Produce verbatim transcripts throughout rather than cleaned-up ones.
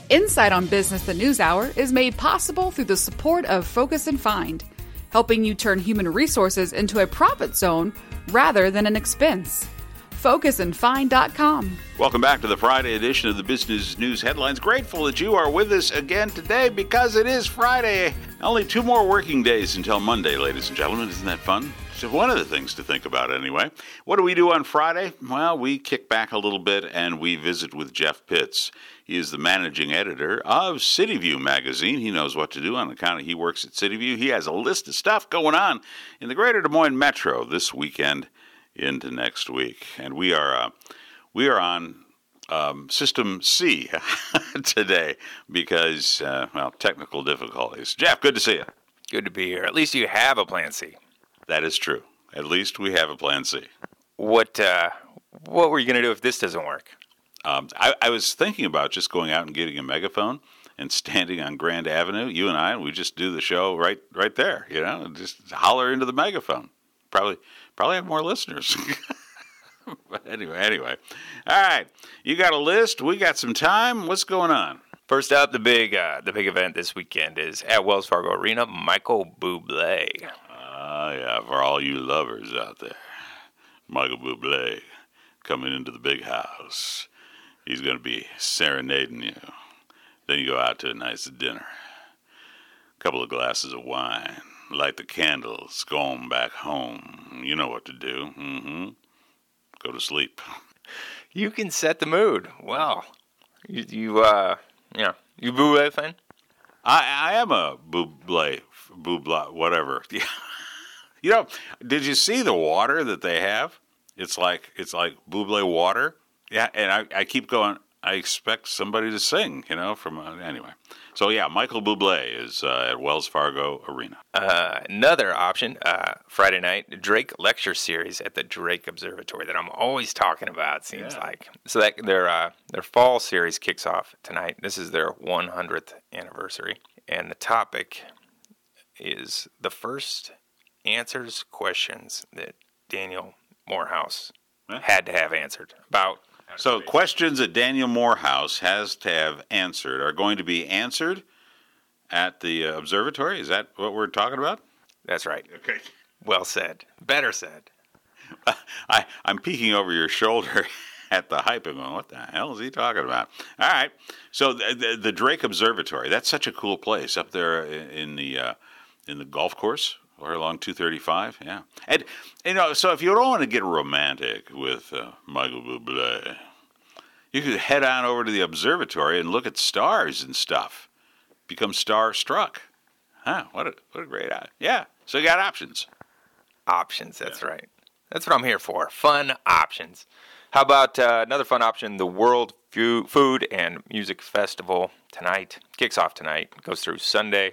Insight on Business the News Hour is made possible through the support of Focus and Find, helping you turn human resources into a profit zone rather than an expense. focus and find dot com. Welcome back to the Friday edition of the Business News Headlines. Grateful that you are with us again today because it is Friday. Only two more working days until Monday, ladies and gentlemen. Isn't that fun? So one of the things to think about anyway. What do we do on Friday? Well, we kick back a little bit and we visit with Jeff Pitts. He is the managing editor of CityView magazine. He knows what to do on account of he works at CityView. He has a list of stuff going on in the greater Des Moines Metro this weekend into next week. And we are uh, we are on um, System C today because, uh, well, technical difficulties. Jeff, good to see you. Good to be here. At least you have a plan C. That is true. At least we have a plan C. What uh, what were you going to do if this doesn't work? Um, I, I was thinking about just going out and getting a megaphone and standing on Grand Avenue. You and I, we just do the show right right there, you know, and just holler into the megaphone. Probably probably have more listeners. But anyway, anyway. All right. You got a list. We got some time. What's going on? First up, the big uh, the big event this weekend is at Wells Fargo Arena, Michael Bublé. Ah, uh, yeah, for all you lovers out there. Michael Bublé coming into the big house. He's going to be serenading you. Then you go out to a nice dinner. A couple of glasses of wine. Light the candles. Go on back home. You know what to do. Mm-hmm. Go to sleep. You can set the mood. Wow. You, you uh, yeah. You Bublé fan? I, I am a Bublé, Bublé, whatever. You know, did you see the water that they have? It's like it's like Bublé water. Yeah, and I, I keep going, I expect somebody to sing, you know, from, uh, anyway. So, yeah, Michael Bublé is uh, at Wells Fargo Arena. Uh, another option, uh, Friday night, Drake Lecture Series at the Drake Observatory that I'm always talking about, seems yeah. like. So that their uh, their fall series kicks off tonight. This is their one hundredth anniversary. And the topic is the first answers questions that Daniel Morehouse huh? had to have answered about. So questions that Daniel Morehouse has to have answered are going to be answered at the uh, observatory? Is that what we're talking about? That's right. Okay. Well said. Better said. I, I'm peeking over your shoulder at the hype and going, what the hell is he talking about? All right. So the, the, the Drake Observatory, that's such a cool place up there in the uh, in the golf course. Or along two thirty-five, yeah. And, you know, so if you don't want to get romantic with uh, Michael Bublé, you could head on over to the observatory and look at stars and stuff. Become star-struck. Huh, what a, what a great idea. Yeah, so you got options. Options, that's yeah. right. That's what I'm here for, fun options. How about uh, another fun option, the World Food and Music Festival tonight. Kicks off tonight, goes through Sunday.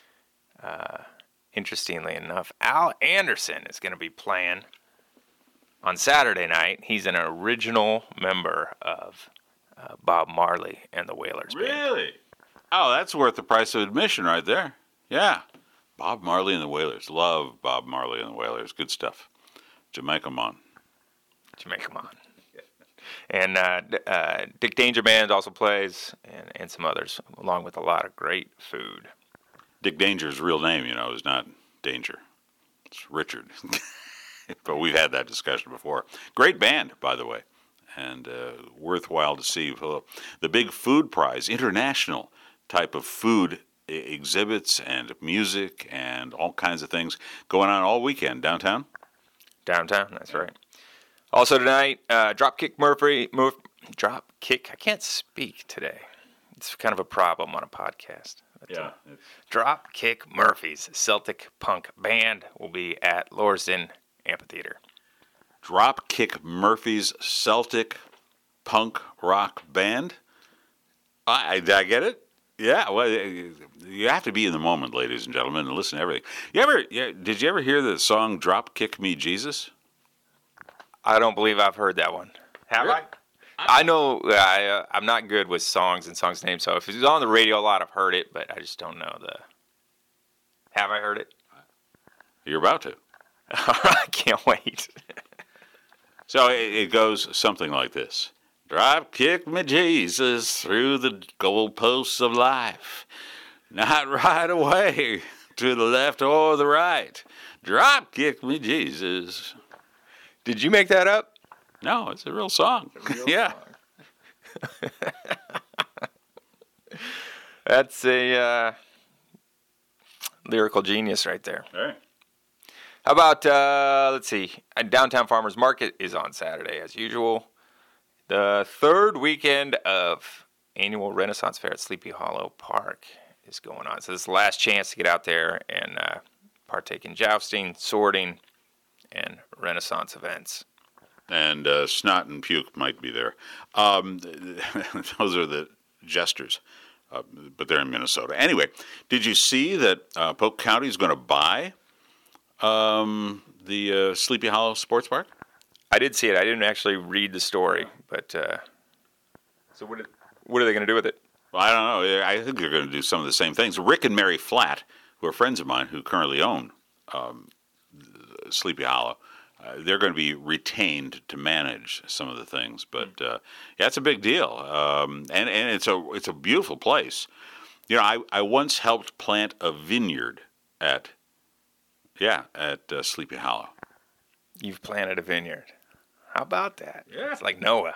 Uh... Interestingly enough, Al Anderson is going to be playing on Saturday night. He's an original member of uh, Bob Marley and the Wailers Band. Really? Oh, that's worth the price of admission right there. Yeah. Bob Marley and the Wailers. Love Bob Marley and the Wailers. Good stuff. Jamaica Mon. Jamaica Mon. And uh, uh, Dick Danger Band also plays, and, and some others, along with a lot of great food. Dick Danger's real name, you know, is not Danger. It's Richard. But we've had that discussion before. Great band, by the way, and uh, worthwhile to see. The big food prize, international type of food exhibits and music and all kinds of things going on all weekend downtown. Downtown, that's right. Also tonight, uh, Dropkick Murphy, Murph, Dropkick, I can't speak today. It's kind of a problem on a podcast. But, yeah. Uh, Dropkick Murphys Celtic punk band will be at Lauriston Amphitheater. Dropkick Murphys Celtic punk rock band? I, I, did I get it? Yeah, well, you have to be in the moment, ladies and gentlemen, and listen to everything. You ever? Yeah, did you ever hear the song "Dropkick Me Jesus"? I don't believe I've heard that one. Have really? I? I know I, uh, I'm not good with songs and songs names, so if it's on the radio a lot, I've heard it, but I just don't know the. Have I heard it? You're about to. I can't wait. So it, it goes something like this. Drop kick me, Jesus, through the goalposts of life. Not right away, to the left or the right. Drop kick me, Jesus. Did you make that up? No, it's a real song. A real yeah. Song. That's a uh, lyrical genius right there. All right. How about, uh, let's see, Downtown Farmers Market is on Saturday as usual. The third weekend of annual Renaissance Fair at Sleepy Hollow Park is going on. So this is the last chance to get out there and uh, partake in jousting, sorting, and Renaissance events. And uh, Snot and Puke might be there. Um, those are the jesters, uh, but they're in Minnesota. Anyway, did you see that uh, Polk County is going to buy um, the uh, Sleepy Hollow Sports Park? I did see it. I didn't actually read the story, but uh, so what? Did, what are they going to do with it? Well, I don't know. I think they're going to do some of the same things. Rick and Mary Flatt, who are friends of mine who currently own um, Sleepy Hollow, uh, they're going to be retained to manage some of the things. But uh, yeah, it's a big deal, um, and and it's a it's a beautiful place. You know, I, I once helped plant a vineyard at yeah at uh, Sleepy Hollow. You've planted a vineyard. How about that? Yeah. It's like Noah.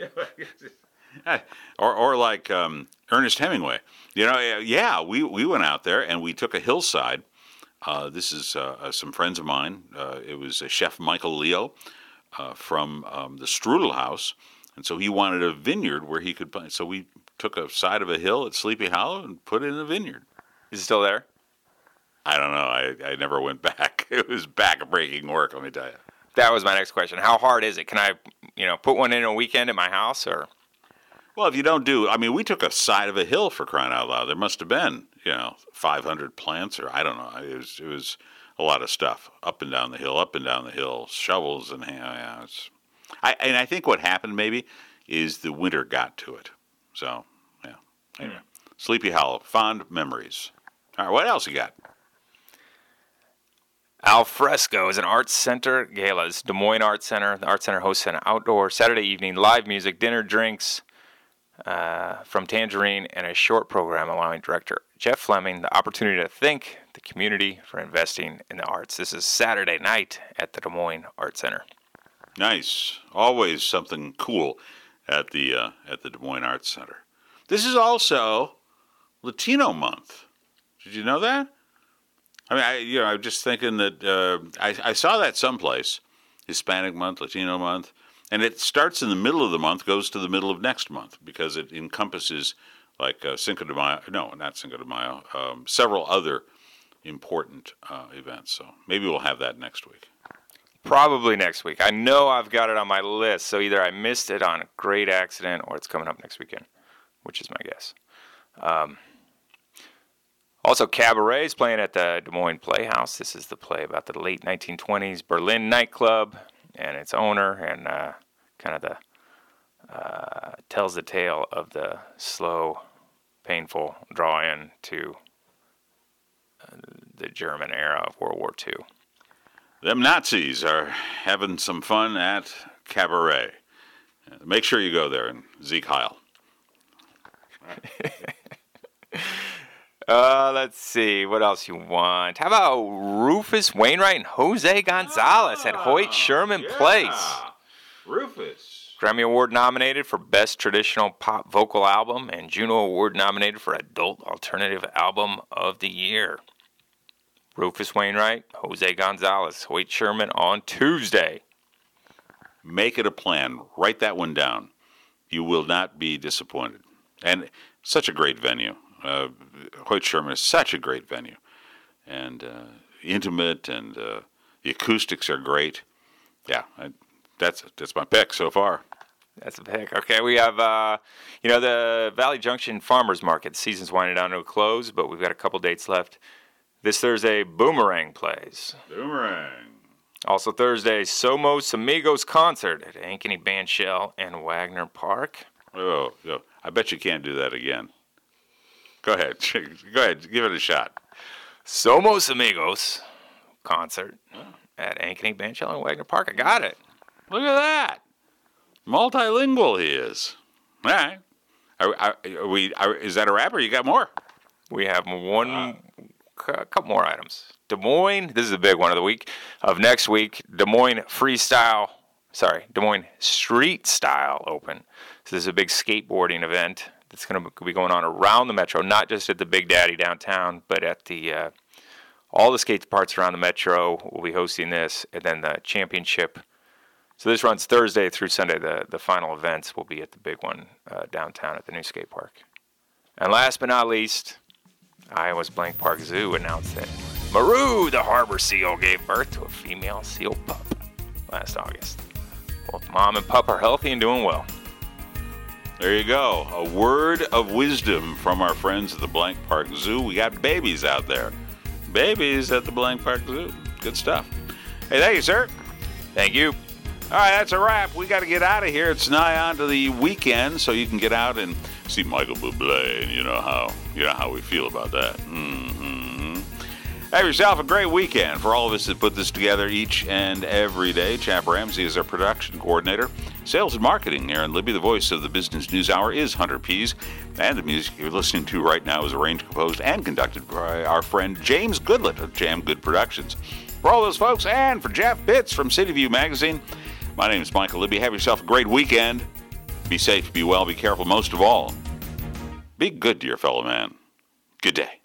or or like um, Ernest Hemingway. You know, yeah, we, we went out there and we took a hillside. Uh, this is uh, some friends of mine. Uh, it was uh, Chef Michael Leo uh, from um, the Strudel House. And so he wanted a vineyard where he could plant. So we took a side of a hill at Sleepy Hollow and put it in a vineyard. Is it still there? I don't know. I, I never went back. It was back-breaking work, let me tell you. That was my next question. How hard is it? Can I, you know, put one in a weekend at my house, or? Well, if you don't do, I mean, we took a side of a hill, for crying out loud. There must have been, you know, five hundred plants, or I don't know. It was, it was a lot of stuff, up and down the hill, up and down the hill, shovels and yeah, it's, I and I think what happened maybe is the winter got to it. So yeah. Anyway, mm. Sleepy Hollow, fond memories. All right, what else you got? Al Fresco is an arts center galas. Des Moines Arts Center. The Arts Center hosts an outdoor Saturday evening live music, dinner, drinks uh, from Tangerine, and a short program allowing director Jeff Fleming the opportunity to thank the community for investing in the arts. This is Saturday night at the Des Moines Arts Center. Nice. Always something cool at the uh, at the Des Moines Arts Center. This is also Latino Month. Did you know that? I mean, I, you know, I'm just thinking that uh, I, I saw that someplace, Hispanic Month, Latino Month, and it starts in the middle of the month, goes to the middle of next month, because it encompasses like uh, Cinco de Mayo, no, not Cinco de Mayo, um, several other important uh, events. So maybe we'll have that next week. Probably next week. I know I've got it on my list, so either I missed it on a great accident or it's coming up next weekend, which is my guess. Um, Also, Cabaret is playing at the Des Moines Playhouse. This is the play about the late nineteen twenties Berlin nightclub and its owner, and uh, kind of the uh, tells the tale of the slow, painful draw-in to uh, the German era of World War Two. Them Nazis are having some fun at Cabaret. Make sure you go there, and Zeke Heil. Uh, let's see. What else you want? How about Rufus Wainwright and Jose Gonzalez ah, at Hoyt Sherman yeah. Place? Rufus. Grammy Award nominated for Best Traditional Pop Vocal Album and Juno Award nominated for Adult Alternative Album of the Year. Rufus Wainwright, Jose Gonzalez, Hoyt Sherman on Tuesday. Make it a plan. Write that one down. You will not be disappointed. And such a great venue. Uh, Hoyt Sherman is such a great venue, and uh, intimate, and uh, the acoustics are great. Yeah, I, that's that's my pick so far. That's a pick. Okay, we have uh, you know the Valley Junction Farmers Market season's winding down to a close, but we've got a couple dates left. This Thursday, Boomerang plays. Boomerang. Also Thursday, Somos Amigos concert at Ankeny Bandshell and Wagner Park. Oh, oh, I bet you can't do that again. Go ahead. Go ahead. Give it a shot. Somos Amigos concert oh. at Ankeny Bandshell and Wagner Park. I got it. Look at that. Multilingual he is. All right. Are, are, are we? Are, is that a wrap, or you got more? We have one, uh, a couple more items. Des Moines, this is the big one of the week, of next week, Des Moines Freestyle, sorry, Des Moines Street Style Open. So this is a big skateboarding event that's going to be going on around the metro, not just at the Big Daddy downtown, but at the, uh, all the skate parks around the metro will be hosting this, and then the championship. So this runs Thursday through Sunday. The, the final events will be at the big one uh, downtown at the new skate park. And last but not least, Iowa's Blank Park Zoo announced that Maru, the harbor seal, gave birth to a female seal pup last August. Both mom and pup are healthy and doing well. There you go. A word of wisdom from our friends at the Blank Park Zoo. We got babies out there. Babies at the Blank Park Zoo. Good stuff. Hey, thank you, sir. Thank you. All right, that's a wrap. We got to get out of here. It's nigh on to the weekend, so you can get out and see Michael Bublé, and you know how you know how we feel about that. Mm-hmm. Have yourself a great weekend. For all of us that put this together each and every day, Chap Ramsey is our production coordinator. Sales and marketing, Aaron Libby. The voice of the Business News Hour is Hunter Pease. And the music you're listening to right now is arranged, composed, and conducted by our friend James Goodlett of Jam Good Productions. For all those folks, and for Jeff Pitts from City View Magazine, my name is Michael Libby. Have yourself a great weekend. Be safe, be well, be careful. Most of all, be good to your fellow man. Good day.